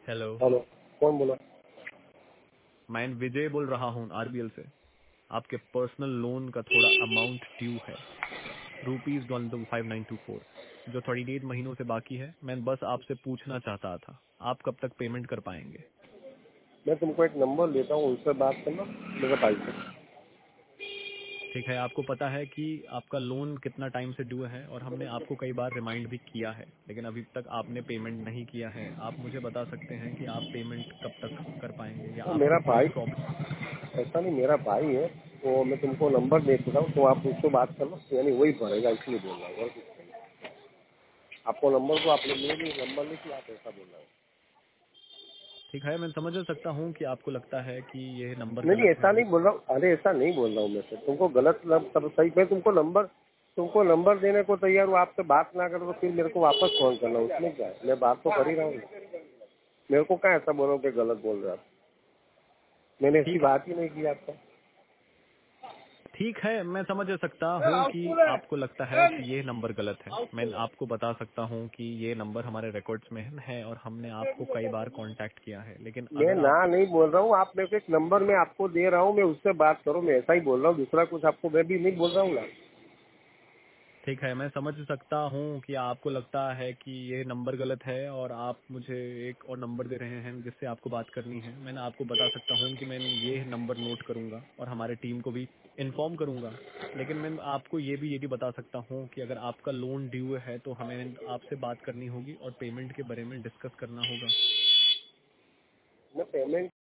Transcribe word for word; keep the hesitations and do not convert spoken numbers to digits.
Hello. Hello, कौन बोला? मैं विजय बोल रहा हूँ आरबीएल से। आपके पर्सनल लोन का थोड़ा अमाउंट ड्यू है, rupees five nine two four, जो थर्टी एट महीनों से बाकी है। मैं बस आपसे पूछना चाहता था, आप कब तक पेमेंट कर पाएंगे? मैं तुमको एक नंबर लेता हूँ, उनसे बात करना मेरे भाई से। ठीक है, आपको पता है कि आपका लोन कितना टाइम से ड्यू है, और हमने आपको कई बार रिमाइंड भी किया है, लेकिन अभी तक आपने पेमेंट नहीं किया है। आप मुझे बता सकते हैं कि आप पेमेंट कब तक कर पाएंगे, या वो आपको मेरा कोई भाई, प्रॉब्लम? ऐसा नहीं, मेरा भाई है। तो मैं तुमको नंबर दे देता हूँ, तो आप उससे बात करना, यानी वही पड़ेगा, इसलिए बोल रहा हूँ और कुछ नहीं। आपको नंबर तो आपने ले ली, नंबर लेके आप ऐसा बोल रहे हो। ठीक है, मैं समझ सकता हूँ कि आपको लगता है कि ये नंबर नहीं नहीं, गलत ऐसा है। नहीं बोल रहा हूँ। अरे ऐसा नहीं बोल रहा हूँ मैं सर, तुमको गलत लग तब सही। मैं तुमको नंबर तुमको नंबर देने को तैयार हूँ, आपसे बात ना करो तो फिर मेरे को वापस फोन करना, उसमें क्या है? मैं बात तो कर ही रहा हूँ। मेरे को क्या ऐसा बोल रहा हूँ कि गलत बोल रहे हो आप? मैंने ऐसी ठीक है, बात ही नहीं की आपका। ठीक है, मैं समझ सकता हूँ कि आपको लगता है कि ये नंबर गलत है। मैं आपको बता सकता हूँ कि ये नंबर हमारे रिकॉर्ड्स में है, और हमने आपको कई बार कांटेक्ट किया है, लेकिन मैं अगर ना आप... नहीं बोल रहा हूँ, आप मेरे को एक नंबर मैं आपको दे रहा हूँ, मैं उससे बात करो, मैं ऐसा ही बोल रहा हूँ, दूसरा कुछ आपको मैं भी नहीं बोल रहा हूँ ना। ठीक है, मैं समझ सकता हूँ कि आपको लगता है कि ये नंबर गलत है, और आप मुझे एक और नंबर दे रहे हैं जिससे आपको बात करनी है। मैं आपको बता सकता हूँ कि मैं ये नंबर नोट करूंगा और हमारे टीम को भी इन्फॉर्म करूंगा। लेकिन मैं आपको ये भी ये भी बता सकता हूँ कि अगर आपका लोन ड्यू है तो हमें आपसे बात करनी होगी और पेमेंट के बारे में डिस्कस करना होगा। मैं पेमेंट